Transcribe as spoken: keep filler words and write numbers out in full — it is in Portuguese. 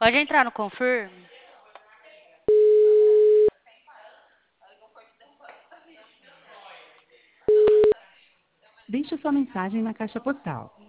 Pode entrar no confirm? Deixe sua mensagem na caixa postal.